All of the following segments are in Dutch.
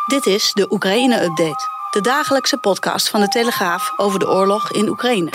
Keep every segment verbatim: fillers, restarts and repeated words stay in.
Dit is de Oekraïne-update, de dagelijkse podcast van de Telegraaf over de oorlog in Oekraïne.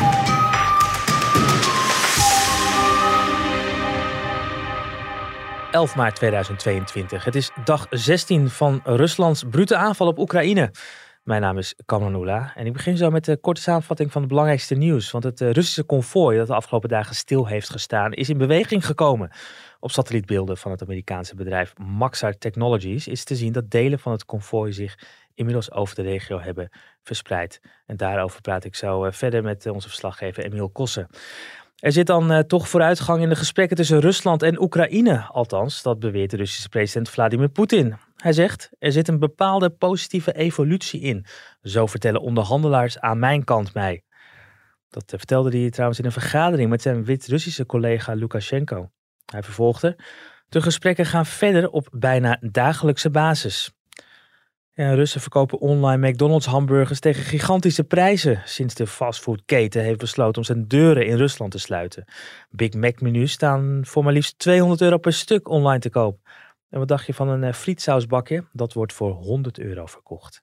elf maart tweeduizend tweeëntwintig. Het is dag zestien van Ruslands brute aanval op Oekraïne. Mijn naam is Kamran Oela en ik begin zo met de korte samenvatting van het belangrijkste nieuws. Want het Russische konvooi dat de afgelopen dagen stil heeft gestaan is in beweging gekomen. Op satellietbeelden van het Amerikaanse bedrijf Maxar Technologies is te zien dat delen van het konvooi zich inmiddels over de regio hebben verspreid. En daarover praat ik zo verder met onze verslaggever Emiel Kossen. Er zit dan uh, toch vooruitgang in de gesprekken tussen Rusland en Oekraïne. Althans, dat beweert de Russische president Vladimir Poetin. Hij zegt, er zit een bepaalde positieve evolutie in. Zo vertellen onderhandelaars aan mijn kant mij. Dat uh, vertelde hij trouwens in een vergadering met zijn Wit-Russische collega Lukashenko. Hij vervolgde, de gesprekken gaan verder op bijna dagelijkse basis. Ja, Russen verkopen online McDonald's hamburgers tegen gigantische prijzen sinds de fastfoodketen heeft besloten om zijn deuren in Rusland te sluiten. Big Mac menus staan voor maar liefst tweehonderd euro per stuk online te koop. En wat dacht je van een uh, frietsausbakje? Dat wordt voor honderd euro verkocht.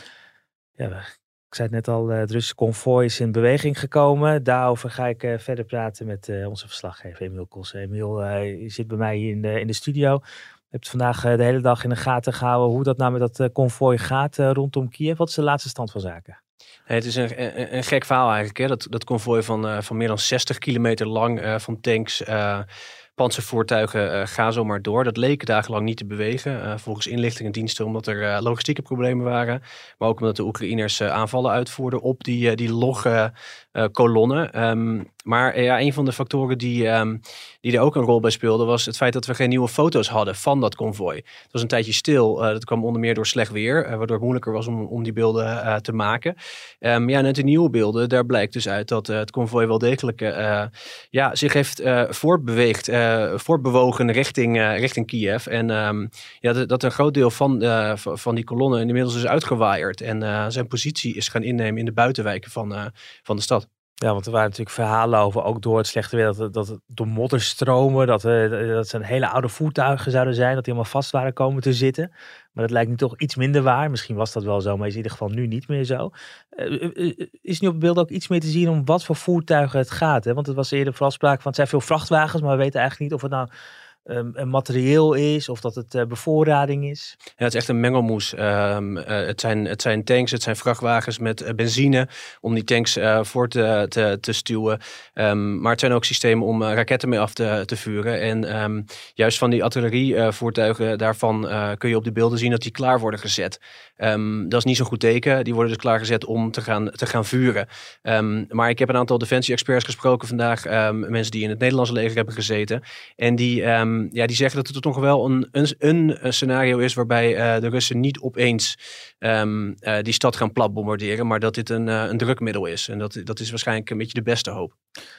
Ja, ik zei het net al, uh, het Russische konvooi is in beweging gekomen. Daarover ga ik uh, verder praten met uh, onze verslaggever Emiel Kossen. Emiel, uh, je zit bij mij hier in de, in de studio. Je hebt vandaag de hele dag in de gaten gehouden hoe dat nou met dat konvooi gaat uh, rondom Kiev. Wat is de laatste stand van zaken? Nee, het is een, een, een gek verhaal eigenlijk. Hè? Dat, dat konvooi van, uh, van meer dan zestig kilometer lang uh, van tanks, uh, panzervoertuigen, uh, ga zo maar door. Dat leek dagenlang niet te bewegen. Uh, volgens inlichtingendiensten omdat er uh, logistieke problemen waren. Maar ook omdat de Oekraïners uh, aanvallen uitvoerden op die, uh, die logge uh, kolonnen. Um, Maar ja, een van de factoren die, um, die er ook een rol bij speelde was het feit dat we geen nieuwe foto's hadden van dat konvooi. Het was een tijdje stil. Uh, dat kwam onder meer door slecht weer, uh, waardoor het moeilijker was om, om die beelden uh, te maken. Um, ja, en uit de nieuwe beelden, daar blijkt dus uit dat uh, het konvooi wel degelijk uh, ja, zich heeft uh, voortbeweegd, uh, voortbewogen richting, uh, richting Kiev. En um, ja, dat, dat een groot deel van, uh, van die kolonnen inmiddels is uitgewaaierd. En uh, zijn positie is gaan innemen in de buitenwijken van, uh, van de stad. Ja, want er waren natuurlijk verhalen over, ook door het slechte weer, dat het, dat het door modderstromen, dat, uh, dat ze een hele oude voertuigen zouden zijn, dat die helemaal vast waren komen te zitten. Maar dat lijkt nu toch iets minder waar. Misschien was dat wel zo, maar is in ieder geval nu niet meer zo. Uh, uh, is nu op het beeld ook iets meer te zien om wat voor voertuigen het gaat? Hè? Want het was eerder vooral sprake van, het zijn veel vrachtwagens, maar we weten eigenlijk niet of het nou Um, een materieel is of dat het uh, bevoorrading is. Ja, het is echt een mengelmoes. Um, uh, het, zijn, het zijn tanks, het zijn vrachtwagens met uh, benzine om die tanks uh, voor te, te, te stuwen. Um, maar het zijn ook systemen om uh, raketten mee af te, te vuren. En um, juist van die artillerievoertuigen, uh, daarvan uh, kun je op de beelden zien dat die klaar worden gezet. Um, dat is niet zo'n goed teken. Die worden dus klaargezet om te gaan, te gaan vuren. Um, maar ik heb een aantal defensie-experts gesproken vandaag. Um, mensen die in het Nederlandse leger hebben gezeten. En die... Um, Ja, die zeggen dat het toch wel een, een, een scenario is waarbij uh, de Russen niet opeens um, uh, die stad gaan platbombarderen, maar dat dit een, uh, een drukmiddel is. En dat, dat is waarschijnlijk een beetje de beste hoop.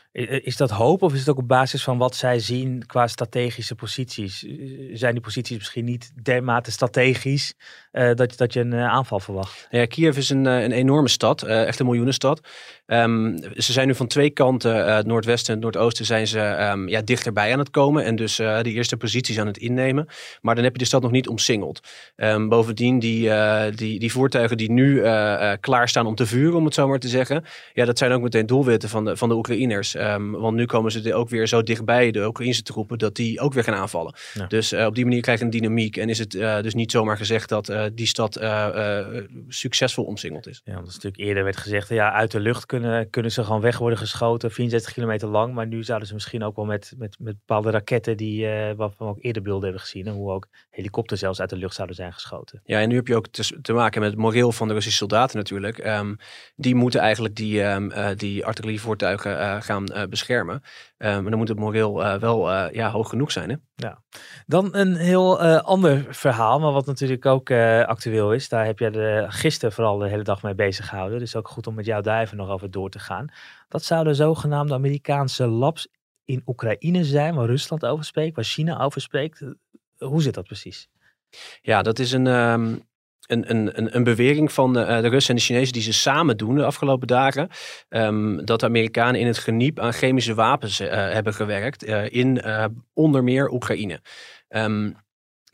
Is dat hoop of is het ook op basis van wat zij zien qua strategische posities? Zijn die posities misschien niet dermate strategisch uh, dat, dat je een uh, aanval verwacht? Ja, Kiev is een, een enorme stad, uh, echt een miljoenenstad. Um, ze zijn nu van twee kanten, uh, het noordwesten en het noordoosten, zijn ze um, ja, dichterbij aan het komen en dus uh, de eerste posities aan het innemen. Maar dan heb je de stad nog niet omsingeld. Um, bovendien, die, uh, die, die voertuigen die nu uh, uh, klaarstaan om te vuren, om het zo maar te zeggen, ja, dat zijn ook meteen doelwitten van de, van de Oekraïners. Um, want nu komen ze ook weer zo dichtbij, de Oekraïnse troepen, dat die ook weer gaan aanvallen. Ja. Dus uh, op die manier krijg je een dynamiek en is het uh, dus niet zomaar gezegd dat uh, die stad uh, uh, succesvol omsingeld is. Ja, want is natuurlijk eerder werd gezegd, ja, uit de lucht kunnen, kunnen ze gewoon weg worden geschoten, vierenzestig kilometer lang. Maar nu zouden ze misschien ook wel met, met, met bepaalde raketten die, uh, waarvan we ook eerder beelden hebben gezien, en hoe ook helikopters zelfs uit de lucht zouden zijn geschoten. Ja, en nu heb je ook te, te maken met het moreel van de Russische soldaten natuurlijk. Um, die moeten eigenlijk die, um, uh, die artillerievoertuigen uh, gaan uh, beschermen. Uh, maar dan moet het moreel uh, wel uh, ja, hoog genoeg zijn. Hè? Ja. Dan een heel uh, ander verhaal, maar wat natuurlijk ook uh, actueel is. Daar heb jij de, gisteren vooral de hele dag mee bezig gehouden. Dus ook goed om met jou daar even nog over door te gaan. Dat zouden zogenaamde Amerikaanse labs in Oekraïne zijn, waar Rusland over spreekt, waar China over spreekt. Hoe zit dat precies? Ja, dat is een... Um... Een, een, een bewering van de, de Russen en de Chinezen die ze samen doen de afgelopen dagen. Um, dat de Amerikanen in het geniep aan chemische wapens uh, hebben gewerkt uh, in uh, onder meer Oekraïne. Um, nou ja,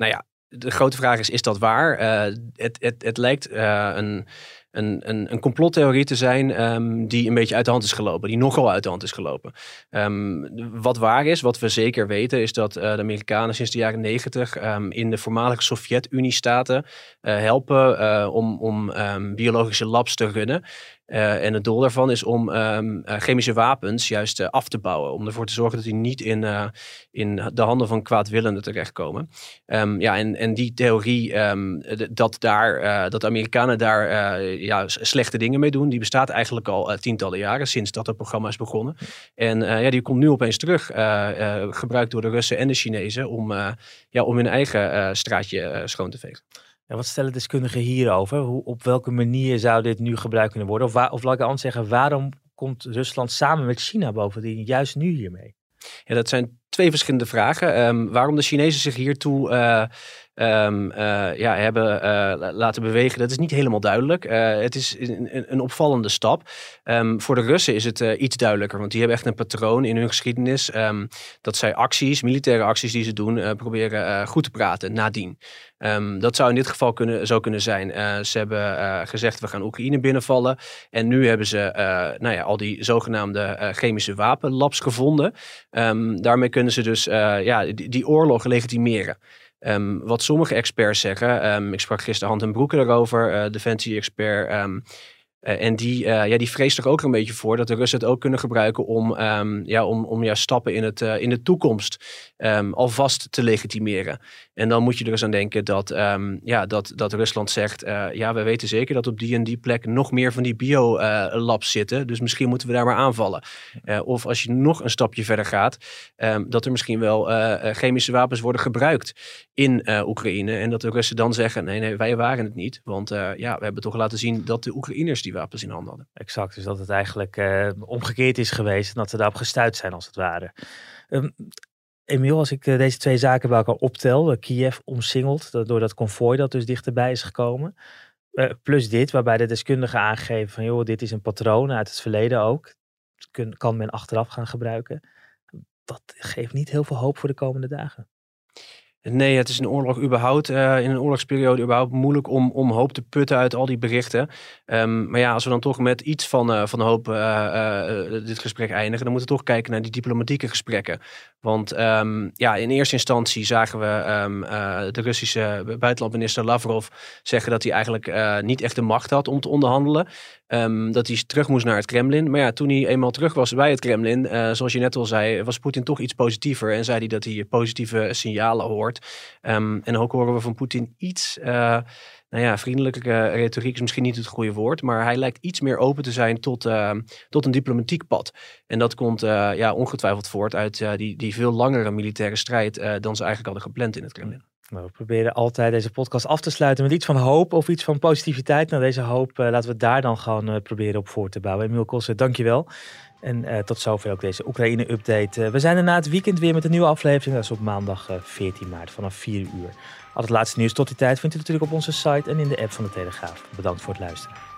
de grote vraag is, is dat waar? Uh, het, het, het lijkt uh, een... Een, een, een complottheorie te zijn um, die een beetje uit de hand is gelopen. Die nogal uit de hand is gelopen. Um, wat waar is, wat we zeker weten, is dat uh, de Amerikanen sinds de jaren negentig um, in de voormalige Sovjet-Unie-staten uh, helpen uh, om, om um, biologische labs te runnen. Uh, en het doel daarvan is om um, uh, chemische wapens juist uh, af te bouwen. Om ervoor te zorgen dat die niet in, uh, in de handen van kwaadwillenden terechtkomen. Um, ja, en, en die theorie um, d- dat, daar, uh, dat de Amerikanen daar uh, ja, slechte dingen mee doen, die bestaat eigenlijk al uh, tientallen jaren sinds dat het programma is begonnen. En uh, ja, die komt nu opeens terug, uh, uh, gebruikt door de Russen en de Chinezen om, uh, ja, om hun eigen uh, straatje uh, schoon te vegen. Ja, wat stellen deskundigen hierover? Hoe, op welke manier zou dit nu gebruikt kunnen worden? Of, waar, of laat ik anders zeggen, waarom komt Rusland samen met China bovendien juist nu hiermee? Ja, dat zijn twee verschillende vragen. Um, waarom de Chinezen zich hiertoe uh, um, uh, ja, hebben uh, laten bewegen, dat is niet helemaal duidelijk. Uh, het is een, een opvallende stap. Um, voor de Russen is het uh, iets duidelijker, want die hebben echt een patroon in hun geschiedenis um, dat zij acties, militaire acties die ze doen, uh, proberen uh, goed te praten nadien. Um, dat zou in dit geval kunnen, zo kunnen zijn. Uh, ze hebben uh, gezegd, we gaan Oekraïne binnenvallen. En nu hebben ze uh, nou ja, al die zogenaamde uh, chemische wapenlabs gevonden. Um, daarmee kunnen ze dus uh, ja, die, die oorlog legitimeren. Um, wat sommige experts zeggen, um, ik sprak gisteren Hand en Broeke daarover, uh, defensie-expert. Um, Uh, en die, uh, ja, die vreest er ook een beetje voor dat de Russen het ook kunnen gebruiken om, um, ja, om, om ja, stappen in, het, uh, in de toekomst um, alvast te legitimeren. En dan moet je er eens aan denken dat, um, ja, dat, dat Rusland zegt, uh, ja, we weten zeker dat op die en die plek nog meer van die biolabs uh, zitten. Dus misschien moeten we daar maar aanvallen. Uh, of als je nog een stapje verder gaat, um, dat er misschien wel uh, chemische wapens worden gebruikt in uh, Oekraïne. En dat de Russen dan zeggen, nee, nee, wij waren het niet. Want uh, ja, we hebben toch laten zien dat de Oekraïners die wapens in handen hadden. Exact, dus dat het eigenlijk uh, omgekeerd is geweest en dat ze daarop gestuit zijn als het ware. Um, Emiel, als ik uh, deze twee zaken bij elkaar optel, uh, Kiev omsingeld dat, door dat konvooi dat dus dichterbij is gekomen, uh, plus dit waarbij de deskundigen aangeven van joh, dit is een patroon uit het verleden ook, Kun, kan men achteraf gaan gebruiken. Dat geeft niet heel veel hoop voor de komende dagen. Nee, het is een oorlog überhaupt, uh, in een oorlogsperiode überhaupt moeilijk om, om hoop te putten uit al die berichten. Um, maar ja, als we dan toch met iets van, uh, van hoop uh, uh, dit gesprek eindigen, dan moeten we toch kijken naar die diplomatieke gesprekken. Want um, ja, in eerste instantie zagen we um, uh, de Russische buitenlandminister Lavrov zeggen dat hij eigenlijk uh, niet echt de macht had om te onderhandelen. Um, dat hij terug moest naar het Kremlin. Maar ja, toen hij eenmaal terug was bij het Kremlin, uh, zoals je net al zei, was Poetin toch iets positiever. En zei hij dat hij positieve signalen hoort. Um, en ook horen we van Poetin iets, uh, nou ja, vriendelijke retoriek is misschien niet het goede woord, maar hij lijkt iets meer open te zijn tot, uh, tot een diplomatiek pad. En dat komt uh, ja, ongetwijfeld voort uit uh, die, die veel langere militaire strijd uh, dan ze eigenlijk hadden gepland in het Kremlin. Nou, we proberen altijd deze podcast af te sluiten met iets van hoop of iets van positiviteit. Nou, deze hoop, uh, laten we daar dan gewoon uh, proberen op voor te bouwen. Emiel Kossen, dankjewel. En uh, tot zover ook deze Oekraïne-update. Uh, we zijn er na het weekend weer met een nieuwe aflevering. Dat is op maandag uh, veertien maart vanaf vier uur. Al het laatste nieuws tot die tijd vindt u natuurlijk op onze site en in de app van de Telegraaf. Bedankt voor het luisteren.